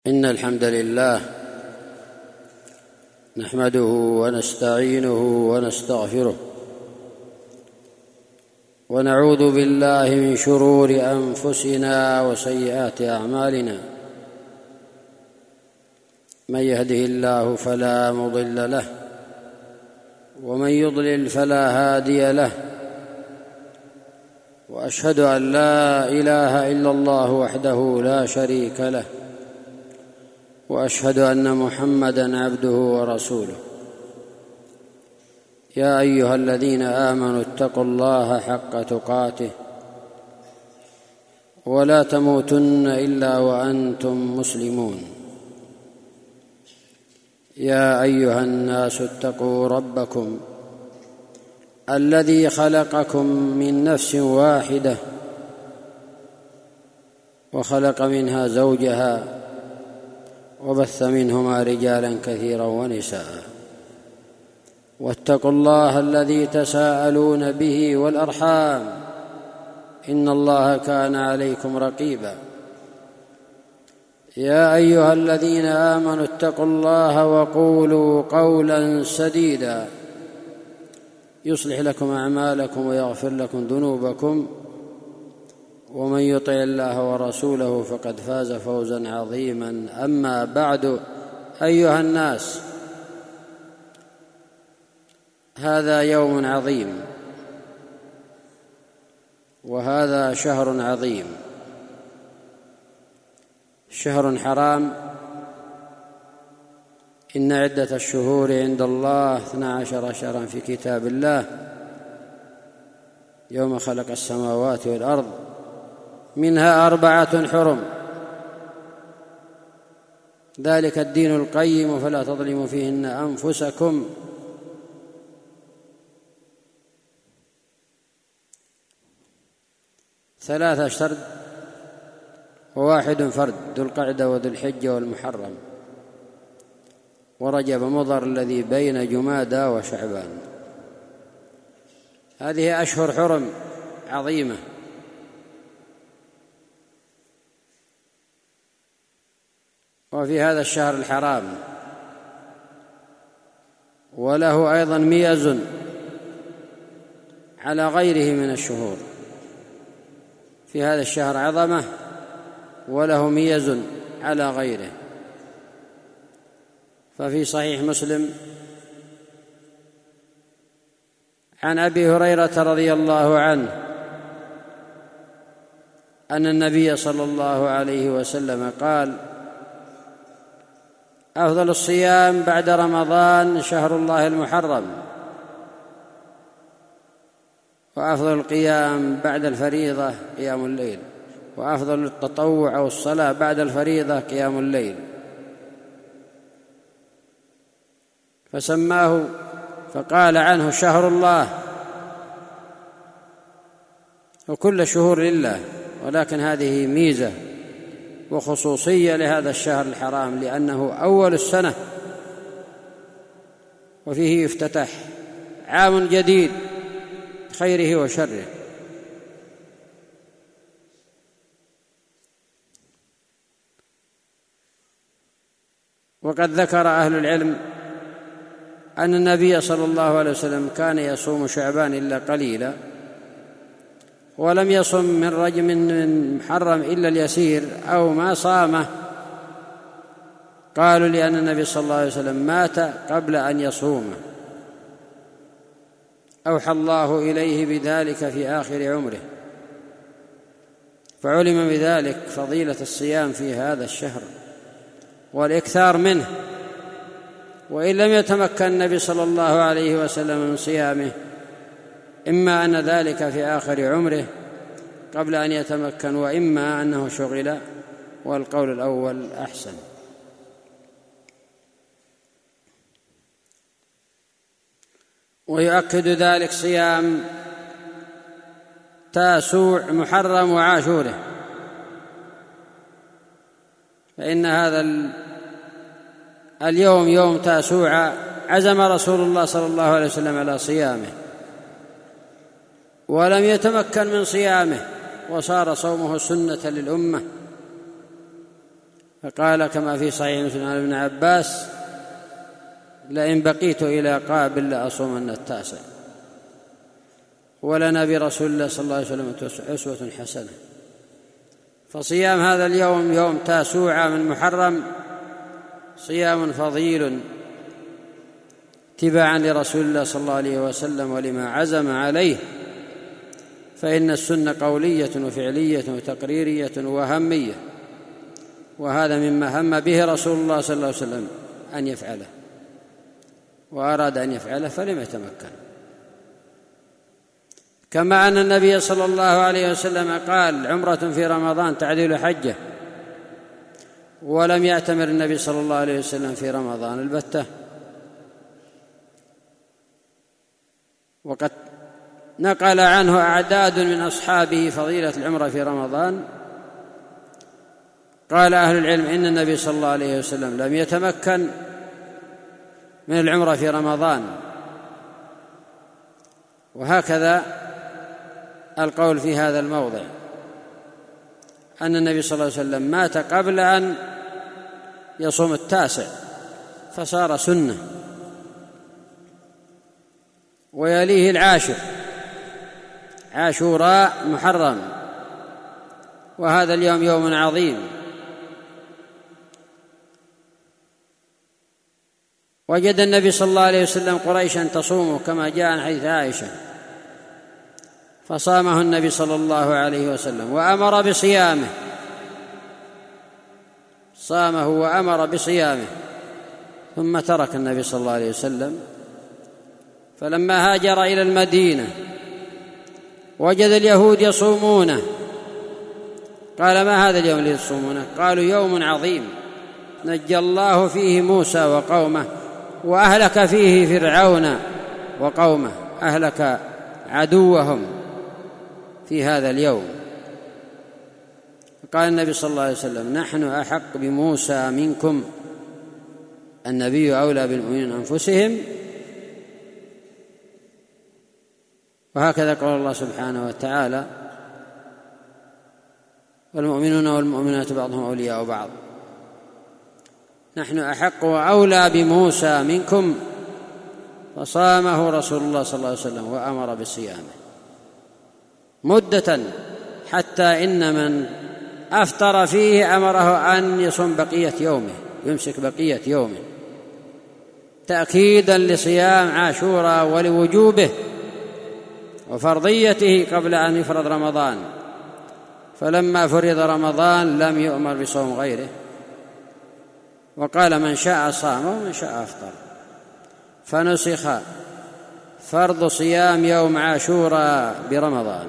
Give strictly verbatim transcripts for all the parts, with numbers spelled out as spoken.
إن الحمد لله نحمده ونستعينه ونستغفره ونعوذ بالله من شرور أنفسنا وسيئات أعمالنا. من يهده الله فلا مضل له ومن يضلل فلا هادي له، وأشهد أن لا إله إلا الله وحده لا شريك له، وأشهد أن محمدًا عبده ورسوله. يا أيها الذين آمنوا اتقوا الله حق تقاته ولا تموتن إلا وأنتم مسلمون. يا أيها الناس اتقوا ربكم الذي خلقكم من نفس واحدة وخلق منها زوجها وبث منهما رجالا كثيرا ونساء، واتقوا الله الذي تساءلون به والأرحام إن الله كان عليكم رقيبا. يا أيها الذين آمنوا اتقوا الله وقولوا قولا سديدا يصلح لكم أعمالكم ويغفر لكم ذنوبكم، ومن يطع الله ورسوله فقد فاز فوزا عظيما. أما بعد، أيها الناس، هذا يوم عظيم وهذا شهر عظيم، شهر حرام. إن عدة الشهور عند الله اثنا عشر شهرا في كتاب الله يوم خلق السماوات والأرض منها أربعة حرم، ذلك الدين القيم فلا تظلموا فيهن أنفسكم. ثلاثة شرد وواحد فرد، ذو القعدة وذو الحجة والمحرم ورجب مضر الذي بين جمادى وشعبان. هذه أشهر حرم عظيمة، وفي هذا الشهر الحرام وله أيضا ميز على غيره من الشهور. في هذا الشهر عظمة وله ميز على غيره. ففي صحيح مسلم عن أبي هريرة رضي الله عنه أن النبي صلى الله عليه وسلم قال: أفضل الصيام بعد رمضان شهر الله المحرم، وأفضل القيام بعد الفريضة قيام الليل، وأفضل التطوع أو الصلاة بعد الفريضة قيام الليل. فسماه فقال عنه شهر الله، وكل شهور لله، ولكن هذه ميزة وخصوصية لهذا الشهر الحرام لأنه أول السنة، وفيه يفتتح عام جديد خيره وشره. وقد ذكر أهل العلم أن النبي صلى الله عليه وسلم كان يصوم شعبان إلا قليلا، ولم يصم من رجب من محرم إلا اليسير أو ما صامه. قالوا لأن النبي صلى الله عليه وسلم مات قبل أن يصومه، أوحى الله إليه بذلك في آخر عمره، فعلم بذلك فضيلة الصيام في هذا الشهر والإكثار منه. وإن لم يتمكن النبي صلى الله عليه وسلم من صيامه، إما أن ذلك في آخر عمره قبل أن يتمكن، وإما أنه شغل، والقول الأول أحسن. ويؤكد ذلك صيام تاسوع محرم وعاشوره، فإن هذا اليوم يوم تاسوع عزم رسول الله صلى الله عليه وسلم على صيامه، ولم يتمكن من صيامه، وصار صومه سنة للأمة، فقال كما في صحيح مسلم عن ابن عباس: لئن بقيت إلى قابل لأصومن التاسع. ولنا برسول الله صلى الله عليه وسلم أسوة حسنة. فصيام هذا اليوم يوم تاسوعة من محرم صيام فضيل اتباعا لرسول الله صلى الله عليه وسلم ولما عزم عليه، فإن السنة قولية وفعلية وتقريرية وهمية، وهذا مما هم به رسول الله صلى الله عليه وسلم أن يفعله، وأراد أن يفعله فلم يتمكن. كما أن النبي صلى الله عليه وسلم قال: عمرة في رمضان تعدل حجة، ولم يعتمر النبي صلى الله عليه وسلم في رمضان البتة. وقد نقل عنه أعداد من أصحابه فضيلة العمرة في رمضان. قال أهل العلم إن النبي صلى الله عليه وسلم لم يتمكن من العمرة في رمضان، وهكذا القول في هذا الموضع أن النبي صلى الله عليه وسلم مات قبل أن يصوم التاسع فصار سنة، ويليه العاشر عاشوراء محرم، وهذا اليوم يوم عظيم. وجد النبي صلى الله عليه وسلم قريشا تصومه كما جاء عن حديث عائشة، فصامه النبي صلى الله عليه وسلم وأمر بصيامه، صامه وأمر بصيامه، ثم ترك النبي صلى الله عليه وسلم. فلما هاجر إلى المدينة وجد اليهود يصومونه، قال: ما هذا اليوم الذي يصومونه؟ قالوا: يوم عظيم نجى الله فيه موسى وقومه وأهلك فيه فرعون وقومه، أهلك عدوهم في هذا اليوم. قال النبي صلى الله عليه وسلم: نحن أحق بموسى منكم، النبي أولى بالمؤمنين أنفسهم. وهكذا قال الله سبحانه وتعالى: والمؤمنون والمؤمنات بعضهم أولياء بعض. نحن أحق وأولى بموسى منكم، فصامه رسول الله صلى الله عليه وسلم وأمر بصيامه مدة، حتى إن من أفطر فيه أمره أن يصوم بقية يومه، يمسك بقية يومه، تأكيدا لصيام عاشوراء ولوجوبه وفرضيته قبل أن يفرض رمضان. فلما فرض رمضان لم يؤمر بصوم غيره، وقال: من شاء صام ومن شاء أفطر. فنسخ فرض صيام يوم عاشوراء برمضان.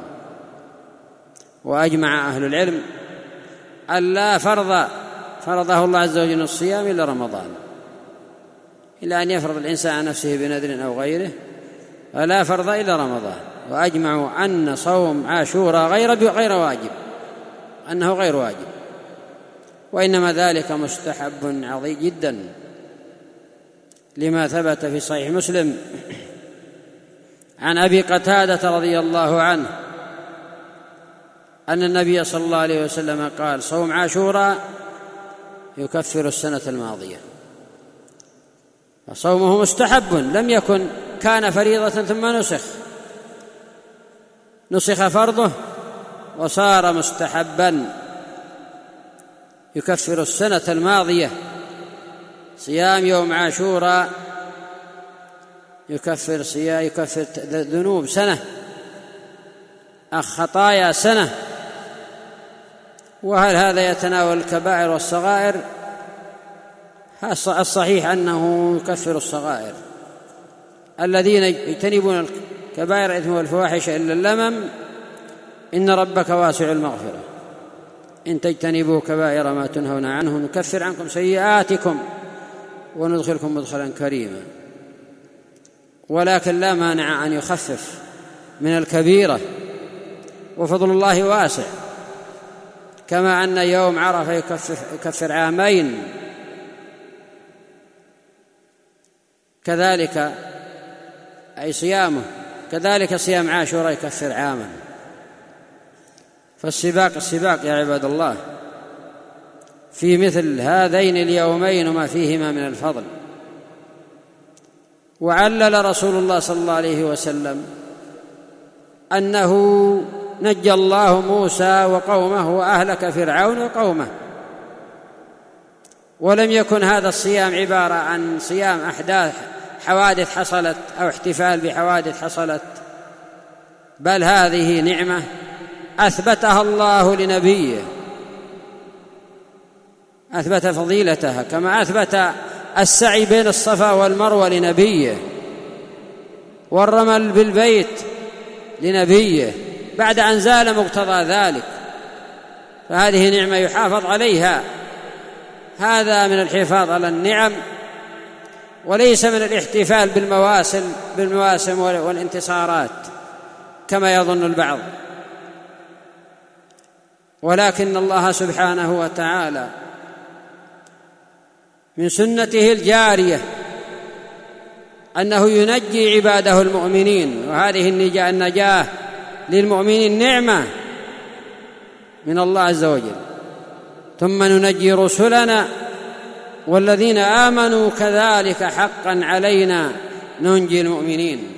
وأجمع أهل العلم أن لا فرض فرضه الله عز وجل الصيام إلا رمضان، إلا أن يفرض الإنسان عن نفسه بنذر أو غيره، فلا فرض إلا رمضان. وأجمعوا أن صوم عاشوراء غير غير واجب، أنه غير واجب، وإنما ذلك مستحب عظيم جدا، لما ثبت في صحيح مسلم عن أبي قتادة رضي الله عنه أن النبي صلى الله عليه وسلم قال: صوم عاشوراء يكفر السنة الماضية. فصومه مستحب، لم يكن كان فريضة ثم نسخ نسخ فرضه وصار مستحبا يكفر السنة الماضية. صيام يوم عاشوراء يكفر صيام يكفر ذنوب سنة، خطايا سنة. وهل هذا يتناول الكبائر والصغائر؟ الصحيح أنه يكفر الصغائر. الذين يجتنبون الكبائر الإثم والفواحش إلا اللمم إن ربك واسع المغفرة، إن تجتنبوا كبائر ما تنهون عنه نكفر عنكم سيئاتكم وندخلكم مدخلا كريما. ولكن لا مانع أن يخفف من الكبيرة، وفضل الله واسع، كما أن يوم عرفة يكفر عامين، كذلك أي صيامه، كذلك صيام عاشوراء يكفر عاما. فالسباق السباق يا عباد الله، في مثل هذين اليومين وما فيهما من الفضل. وعلل رسول الله صلى الله عليه وسلم أنه نجى الله موسى وقومه وأهلك فرعون وقومه، ولم يكن هذا الصيام عبارة عن صيام أحداث حوادث حصلت أو احتفال بحوادث حصلت، بل هذه نعمة أثبتها الله لنبيه، أثبت فضيلتها كما أثبت السعي بين الصفا والمروة لنبيه، والرمل بالبيت لنبيه بعد أن زال مقتضى ذلك، فهذه نعمة يحافظ عليها. هذا من الحفاظ على النعم، وليس من الاحتفال بالمواسم بالمواسم والانتصارات كما يظن البعض. ولكن الله سبحانه وتعالى من سنته الجارية أنه ينجي عباده المؤمنين، وهذه النجاة للمؤمنين نعمة من الله عز وجل. ثم ننجي رسلنا والذين آمنوا كذلك حقا علينا ننجي المؤمنين.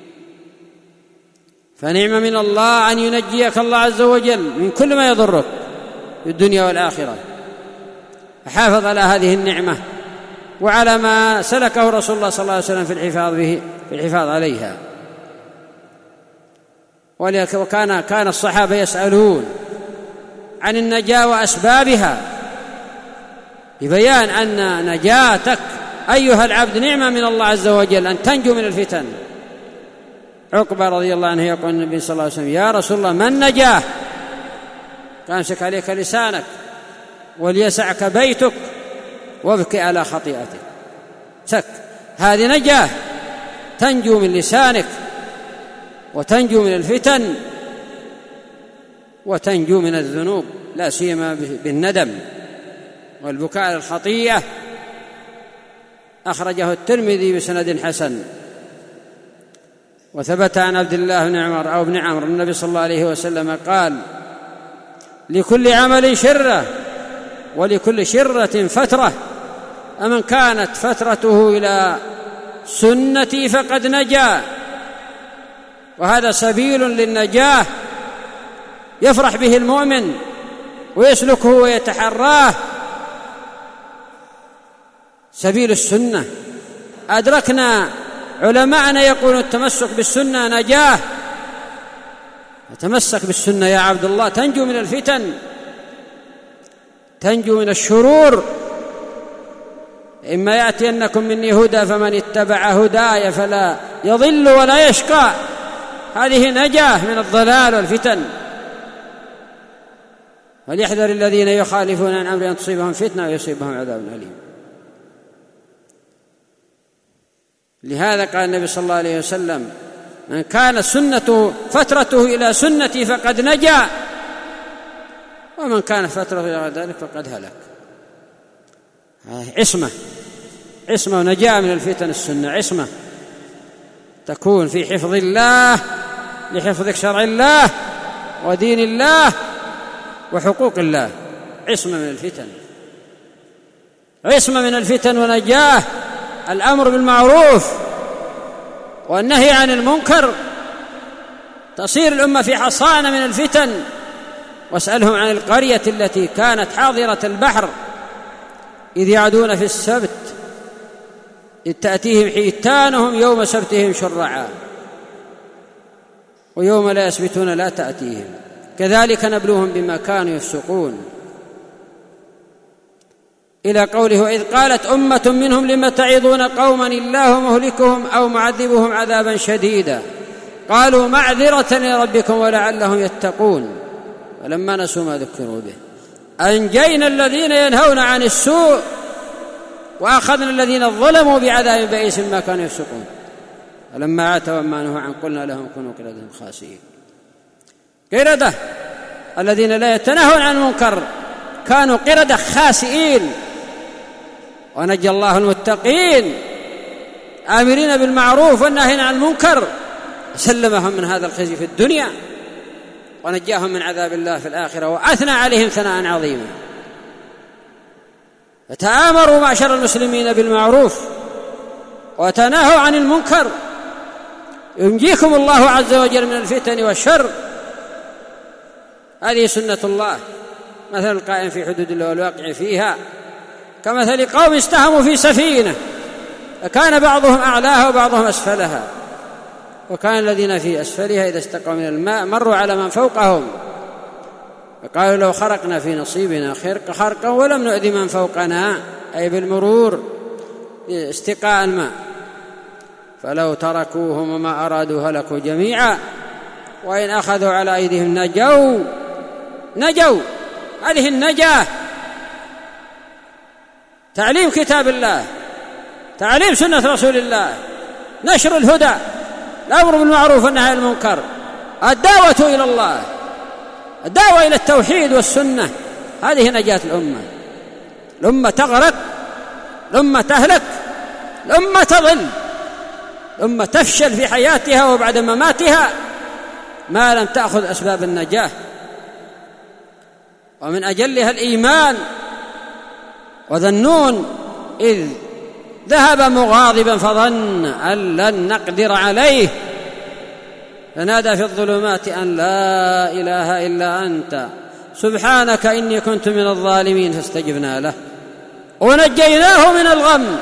فنعمة من الله أن ينجيك الله عز وجل من كل ما يضرك في الدنيا والآخرة. فحافظ على هذه النعمة وعلى ما سلكه رسول الله صلى الله عليه وسلم في الحفاظ به في الحفاظ عليها. وكان كان الصحابة يسألون عن النجاة وأسبابها ببيان أن نجاتك أيها العبد نعمة من الله عز وجل أن تنجو من الفتن. عقبة رضي الله عنه يقول النبي صلى الله عليه وسلم: يا رسول الله ما النجاة؟ كان امسك عليك لسانك وليسعك بيتك وابكي على خطيئتك. سك، هذه نجاة، تنجو من لسانك وتنجو من الفتن وتنجو من الذنوب، لا سيما بالندم والبكاء على الخطيئة. أخرجه الترمذي بسند حسن. وثبت عن عبد الله بن عمر أو ابن عمرو النبي صلى الله عليه وسلم قال: لكل عمل شرة ولكل شرة فترة، أمن كانت فترته إلى سنتي فقد نجا. وهذا سبيل للنجاة يفرح به المؤمن ويسلكه ويتحراه، سبيل السنة. أدركنا علماءنا يقولون التمسك بالسنة نجاة. تمسك بالسنة يا عبد الله تنجو من الفتن، تنجو من الشرور. إما يأتينكم مني هدى فمن اتبع هداي فلا يضل ولا يشقى. هذه نجاة من الضلال والفتن. وليحذر الذين يخالفون عن أمره أن تصيبهم فتنة ويصيبهم عذاب أليم. لهذا قال النبي صلى الله عليه وسلم: من كان سنته فترته إلى سنتي فقد نجا، ومن كان فترته إلى ذلك فقد هلك. عصمة عصمة ونجاة من الفتن. السنة عصمة تكون في حفظ الله، لحفظك شرع الله ودين الله وحقوق الله. عصمة من الفتن، عصمة من الفتن ونجاة. الأمر بالمعروف والنهي عن المنكر، تصير الأمة في حصانة من الفتن. واسألهم عن القرية التي كانت حاضرة البحر إذ يعدون في السبت إذ تأتيهم حيتانهم يوم سبتهم شرعا ويوم لا يسبتون لا تأتيهم كذلك نبلوهم بما كانوا يفسقون، إلى قوله: وإذ قالت أمة منهم لم تعظون قوما الله مهلكهم أو معذبهم عذابا شديدا قالوا معذرة لربكم ولعلهم يتقون فلما نسوا ما ذكروا به أنجينا الذين ينهون عن السوء وأخذنا الذين ظلموا بعذاب بئيس ما كانوا يفسقون فلما عاتوا ما نهوا عنه قلنا لهم كونوا قردة خاسئين. قردة الذين لا يتناهون عن المنكر كانوا قردة خاسئين. ونجى الله المتقين آمرين بالمعروف والناهين عن المنكر، سلمهم من هذا الخزي في الدنيا ونجاهم من عذاب الله في الآخرة وأثنى عليهم ثناء عظيما. فتآمروا معشر المسلمين بالمعروف وتناهوا عن المنكر ينجيكم الله عز وجل من الفتن والشر. هذه سنة الله، مثل القائم في حدود الله والواقع فيها كمثل قوم استهموا في سفينة فكان بعضهم أعلاها وبعضهم أسفلها، وكان الذين في أسفلها إذا استقوا من الماء مروا على من فوقهم فقالوا لو خرقنا في نصيبنا خرق خرقا ولم نؤذي من فوقنا، أي بالمرور استقاء الماء، فلو تركوهم وما أرادوا هلكوا جميعا، وإن أخذوا على أيديهم نجوا نجوا. هذه النجاة تعليم كتاب الله، تعليم سنة رسول الله، نشر الهدى، الأمر بالمعروف والنهي عن المنكر، الدعوة إلى الله، الدعوة إلى التوحيد والسنة. هذه نجاة الأمة. الأمة تغرق، الأمة تهلك، الأمة تضل، الأمة تفشل في حياتها وبعد مماتها ما لم تأخذ أسباب النجاة، ومن أجلها الإيمان. وذنون إذ ذهب مغاضبا فظن أن لن نقدر عليه فنادى في الظلمات أن لا إله إلا أنت سبحانك إني كنت من الظالمين، فاستجبنا له ونجيناه من الغم.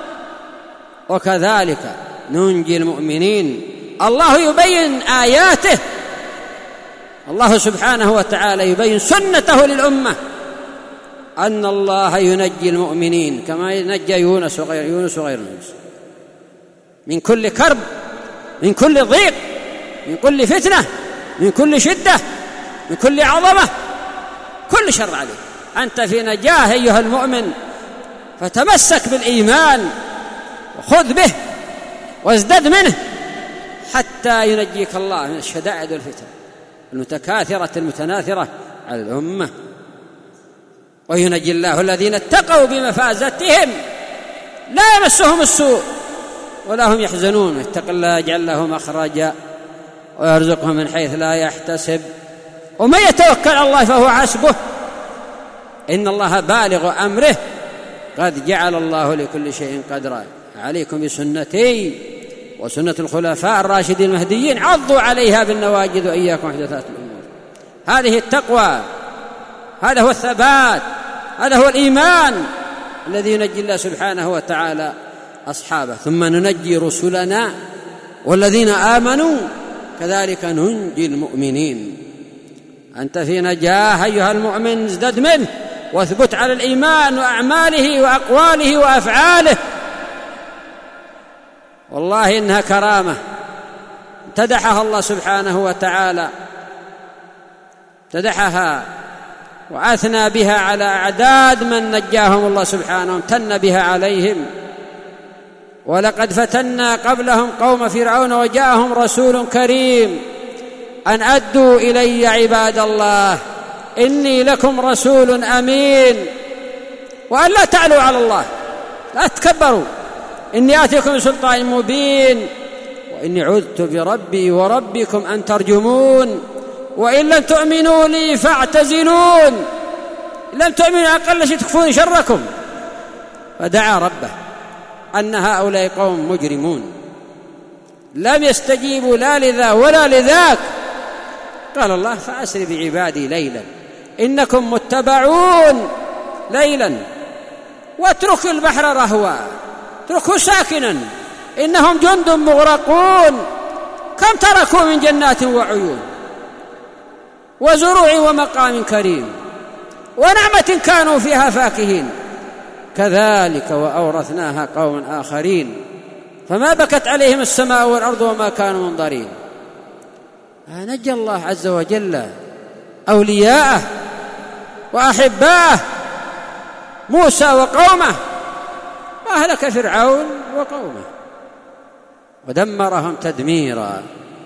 وكذلك ننجي المؤمنين. الله يبين آياته، الله سبحانه وتعالى يبين سنته للأمة أن الله ينجي المؤمنين كما ينجى يونس وغير يونس وغير يونس من كل كرب، من كل ضيق، من كل فتنة، من كل شدة، من كل عظمة، كل شر عليه. أنت في نجاة أيها المؤمن، فتمسك بالإيمان وخذ به وازدد منه حتى ينجيك الله من الشدائد والفتن المتكاثرة المتناثرة على الأمة. وينجي الله الذين اتقوا بمفازتهم لا يمسهم السوء ولا هم يحزنون. اتق الله يجعل له مخرجا ويرزقه من حيث لا يحتسب ومن يتوكل على الله فهو حسبه إن الله بالغ أمره قد جعل الله لكل شيء قدرا. عليكم بسنتي وسنة الخلفاء الراشدين المهديين عضوا عليها بالنواجذ وإياكم محدثات الأمور. هذه التقوى، هذا هو الثبات، هذا هو الإيمان الذي ينجي الله سبحانه وتعالى أصحابه. ثم ننجي رسلنا والذين آمنوا كذلك ننجي المؤمنين. أنت في نجاة أيها المؤمن، ازدد منه واثبت على الإيمان وأعماله وأقواله وأفعاله. والله إنها كرامة امتدحها الله سبحانه وتعالى، امتدحها وأثنى بها على أعداد من نجاهم الله سبحانه وامتن بها عليهم. ولقد فتنا قبلهم قوم فرعون وجاءهم رسول كريم أن أدوا إلي عباد الله إني لكم رسول أمين وأن لا تعلوا على الله، لا تكبروا، إني آتيكم بسلطان مبين وإني عذت بربي وربكم أن ترجمون وإن لم تؤمنوا لي فاعتزلون، إن لم تؤمنوا أقل شيء تكفون شركم. فدعا ربه أن هؤلاء قوم مجرمون لم يستجيبوا لا لذا ولا لذاك. قال الله فأسر بعبادي ليلا إنكم متبعون ليلا واترك البحر رهوا اتركه ساكنا إنهم جند مغرقون. كم تركوا من جنات وعيون وزروع ومقام كريم ونعمة كانوا فيها فاكهين كذلك وأورثناها قوما آخرين فما بكت عليهم السماء والأرض وما كانوا منظرين. نجى الله عز وجل أولياءه وأحباءه موسى وقومه وأهلك فرعون وقومه ودمرهم تدميرا.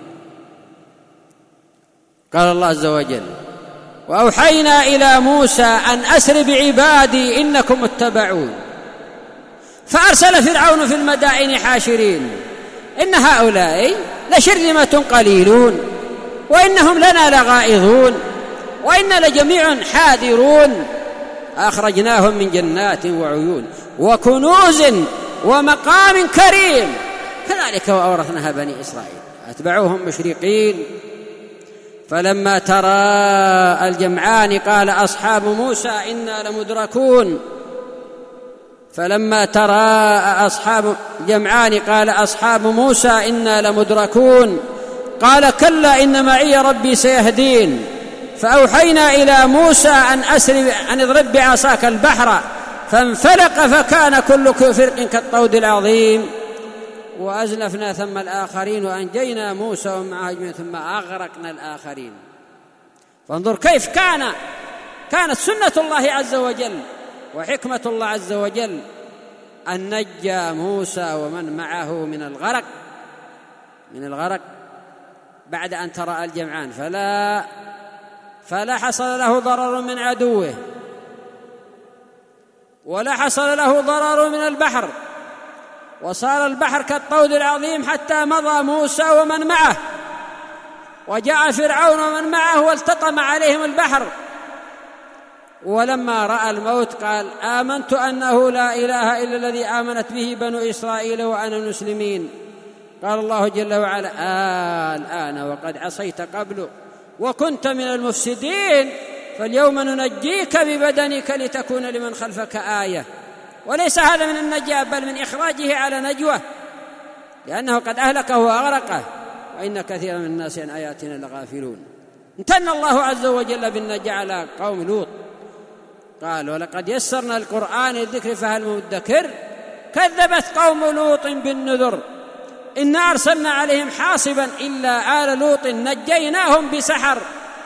قال الله عز وجل وأوحينا إلى موسى أن أسر بعبادي إنكم متبعون فأرسل فرعون في المدائن حاشرين إن هؤلاء لشرذمة قليلون وإنهم لنا لغائظون وإن لجميع حاذرون أخرجناهم من جنات وعيون وكنوز ومقام كريم كذلك وأورثناها بني إسرائيل أتبعوهم مشرقين. فلما ترى الجمعان قال أصحاب موسى إنا لمدركون فلما ترى أصحاب الجمعان قال أصحاب موسى إنا لمدركون قال كلا إن معي ربي سيهدين فأوحينا إلى موسى أن أسر أن اضرب بعصاك البحر فانفلق فكان كل فرق كالطود العظيم وأزلفنا ثم الآخرين وأنجينا موسى ومعه أجمعين ثم أغرقنا الآخرين. فانظر كيف كان كانت سنة الله عز وجل وحكمة الله عز وجل أن نجى موسى ومن معه من الغرق من الغرق بعد أن ترى الجمعان فلا فلا حصل له ضرر من عدوه ولا حصل له ضرر من البحر وصار البحر كالطود العظيم حتى مضى موسى ومن معه وجاء فرعون ومن معه والتطم عليهم البحر. ولما رأى الموت قال آمنت أنه لا إله إلا الذي آمنت به بنو إسرائيل وأنا المسلمين. قال الله جل وعلا آه الآن وقد عصيت قبل وكنت من المفسدين فاليوم ننجيك ببدنك لتكون لمن خلفك آية. وليس هذا من النجاة بل من إخراجه على نجوة لأنه قد أهلكه وأغرقه وإن كثيرا من الناس عن آياتنا لغافلون. امتن الله عز وجل بالنجاة على قوم لوط قال ولقد يسرنا القرآن للذكر فهل مدكر كذبت قوم لوط بالنذر إنا أرسلنا عليهم حاصبا إلا آل لوط نجيناهم بسحر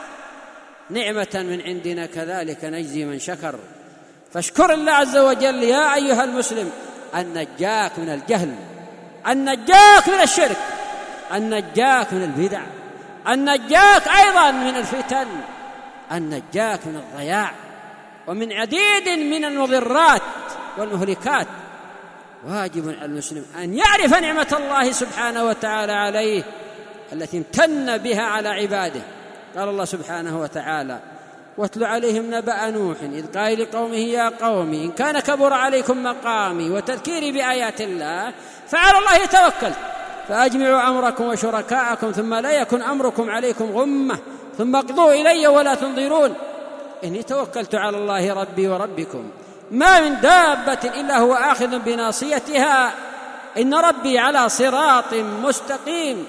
نعمة من عندنا كذلك نجزي من شكر. فاشكر الله عز وجل يا أيها المسلم أن نجاك من الجهل أن نجاك من الشرك أن نجاك من البدع أن نجاك أيضا من الفتن أن نجاك من الضياع ومن عديد من المضرات والمهلكات. واجب على المسلم أن يعرف نعمة الله سبحانه وتعالى عليه التي امتن بها على عباده. قال الله سبحانه وتعالى واتل عليهم نبأ نوح إذ قال لقومه يا قوم إن كان كبر عليكم مقامي وتذكيري بآيات الله فعلى الله توكلت فأجمعوا أمركم وشركاءكم ثم لا يكن أمركم عليكم غمة ثم اقضوا إلي ولا تنظرون إني توكلت على الله ربي وربكم ما من دابة إلا هو آخذ بناصيتها إن ربي على صراط مستقيم.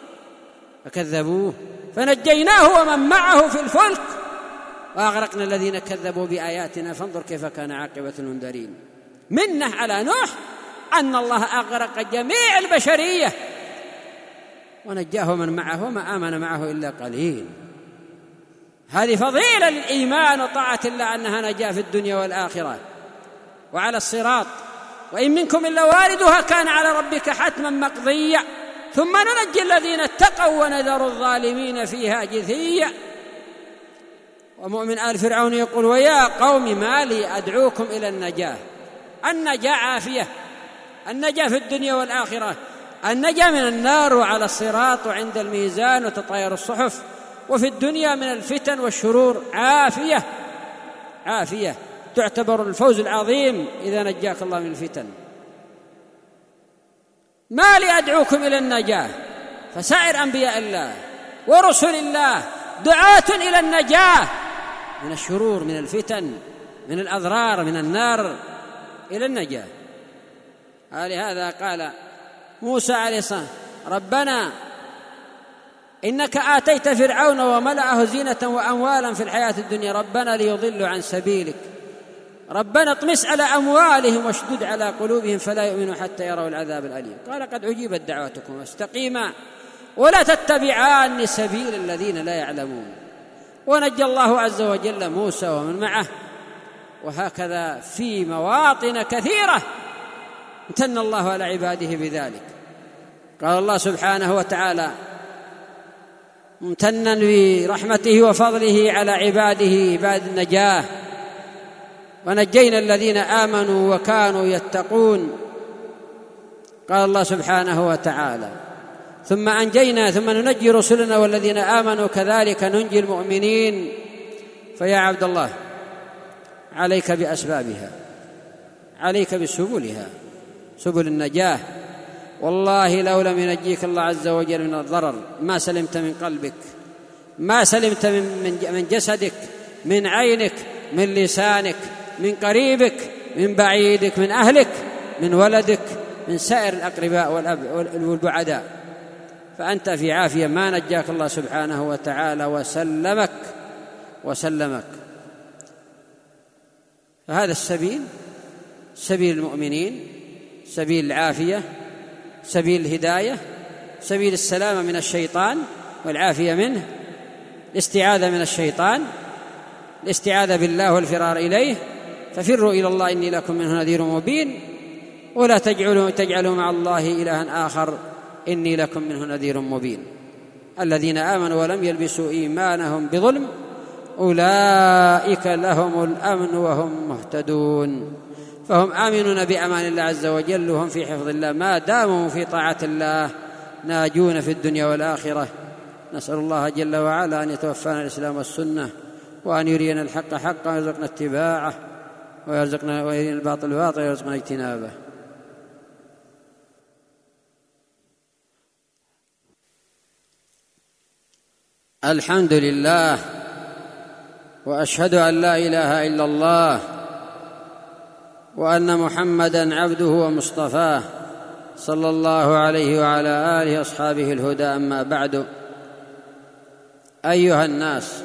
فكذبوه فنجيناه ومن معه في الفلك وأغرقنا الذين كذبوا بآياتنا فانظر كيف كان عاقبة المنذرين. منه على نوح أن الله أغرق جميع البشرية ونجاه من معه وما آمن معه إلا قليل. هذه فضيلة للإيمان وطاعة الله أنها نجاة في الدنيا والآخرة وعلى الصراط وإن منكم إلا واردها كان على ربك حتما مقضيا ثم ننجي الذين اتقوا ونذر الظالمين فيها جثيا. ومؤمن آل فرعون يقول ويا قوم ما لي أدعوكم إلى النجاة. النجاة عافية النجاة في الدنيا والآخرة النجاة من النار وعلى الصراط وعند الميزان وتطاير الصحف وفي الدنيا من الفتن والشرور عافية عافية تعتبر الفوز العظيم إذا نجاك الله من الفتن. ما لي أدعوكم إلى النجاة فسائر أنبياء الله ورسل الله دعاة إلى النجاة من الشرور من الفتن من الأضرار من النار إلى النجاة. لهذا قال موسى عليه السلام ربنا إنك آتيت فرعون وملأه زينة وأموالا في الحياة الدنيا ربنا ليضلوا عن سبيلك ربنا اطمس على أموالهم واشدد على قلوبهم فلا يؤمنوا حتى يروا العذاب الأليم. قال قد أجيبت دعوتكم واستقيما ولا تتبعان سبيل الذين لا يعلمون. ونجى الله عز وجل موسى ومن معه. وهكذا في مواطن كثيرة امتن الله على عباده بذلك. قال الله سبحانه وتعالى ممتنا برحمته وفضله على عباده عباد النجاة ونجينا الذين آمنوا وكانوا يتقون. قال الله سبحانه وتعالى ثم أنجينا ثم ننجي رسلنا والذين آمنوا كذلك ننجي المؤمنين. فيا عبد الله عليك بأسبابها، عليك بسبلها، سبل النجاة. والله لو لم ينجيك الله عز وجل من الضرر ما سلمت من قلبك، ما سلمت من جسدك، من عينك، من لسانك، من قريبك، من بعيدك، من أهلك، من ولدك، من سائر الأقرباء والبعداء. فأنت في عافية، ما نجاك الله سبحانه وتعالى وسلمك وسلمك. فهذا السبيل سبيل المؤمنين، سبيل العافية، سبيل الهداية، سبيل السلامة من الشيطان والعافية منه، الاستعاذة من الشيطان، الاستعاذة بالله والفرار إليه. ففروا إلى الله إني لكم منه نذير مبين، ولا تجعلوا, تجعلوا مع الله إلها آخر إني لكم منه نذير مبين. الذين آمنوا ولم يلبسوا إيمانهم بظلم أولئك لهم الأمن وهم مهتدون. فهم آمنون بأمان الله عز وجل وهم في حفظ الله ما داموا في طاعة الله، ناجون في الدنيا والآخرة. نسأل الله جل وعلا أن يتوفانا الإسلام والسنة، وأن يرينا الحق حقا ويرزقنا اتباعه، ويرزقنا ويرينا الباطل باطلا ويرزقنا اجتنابه. الحمد لله، وأشهد أن لا إله إلا الله، وأن محمدًا عبده ومصطفاه صلى الله عليه وعلى آله وأصحابه الهدى. أما بعد، أيها الناس،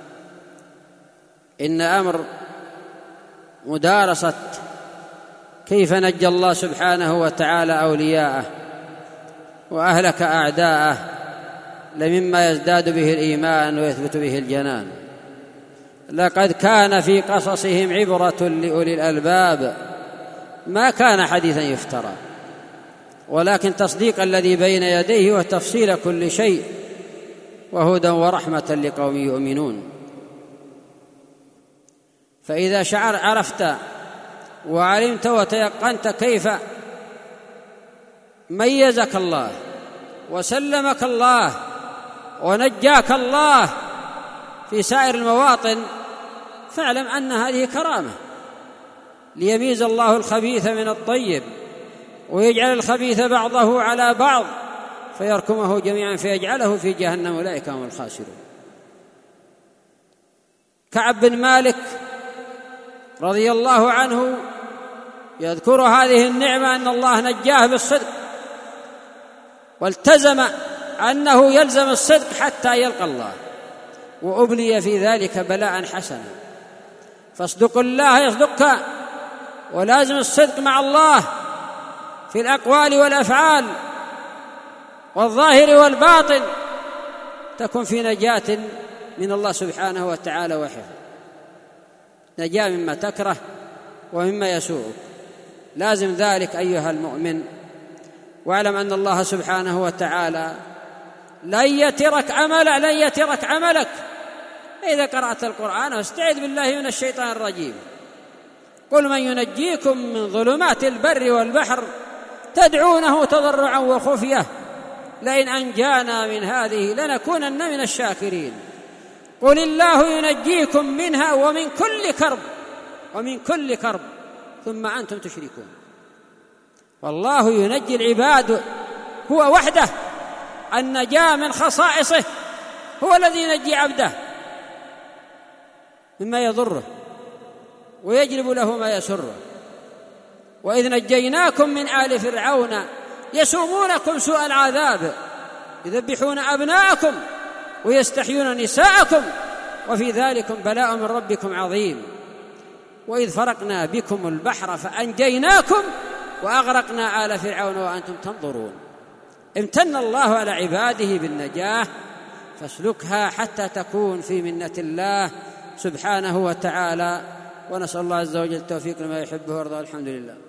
إن أمر مدارسة كيف نجى الله سبحانه وتعالى أولياءه وأهلك أعداءه لمما يزداد به الإيمان ويثبت به الجنان. لقد كان في قصصهم عبرة لأولي الألباب، ما كان حديثا يفترى، ولكن تصديق الذي بين يديه وتفصيل كل شيء، وهدى ورحمة لقوم يؤمنون. فإذا شعر عرفت وعلمت وتيقنت كيف ميزك الله وسلمك الله ونجاك الله في سائر المواطن، فاعلم أن هذه كرامة، ليميز الله الخبيث من الطيب ويجعل الخبيث بعضه على بعض فيركمه جميعا فيجعله في جهنم، أولئك هم الخاسرون. كعب بن مالك رضي الله عنه يذكر هذه النعمة أن الله نجاه بالصدق، والتزم أنه يلزم الصدق حتى يلقى الله، وأبلي في ذلك بلاء حسنا. فاصدق الله يصدقك، ولازم الصدق مع الله في الأقوال والأفعال والظاهر والباطن، تكن في نجاة من الله سبحانه وتعالى وحفظ، نجاة مما تكره ومما يسوءك. لازم ذلك أيها المؤمن، واعلم أن الله سبحانه وتعالى لن يترك عملك لن يترك عملك إذا قرأت القرآن. واستعذ بالله من الشيطان الرجيم. قل من ينجيكم من ظلمات البر والبحر تدعونه تضرعا وخفية لئن أنجانا من هذه لنكونن من الشاكرين. قل الله ينجيكم منها ومن كل كرب ومن كل كرب ثم أنتم تشركون. والله ينجي العباد، هو وحده النجاة من خصائصه، هو الذي ينجي عبده مما يضره ويجلب له ما يسره. وإذ نجيناكم من آل فرعون يسومونكم سوء العذاب يذبحون أبناءكم ويستحيون نساءكم وفي ذلكم بلاء من ربكم عظيم. وإذ فرقنا بكم البحر فأنجيناكم وأغرقنا آل فرعون وأنتم تنظرون. امتن الله على عباده بالنجاة، فاسلكها حتى تكون في منة الله سبحانه وتعالى. ونسأل الله عز وجل التوفيق لما يحبه ويرضى. الحمد لله.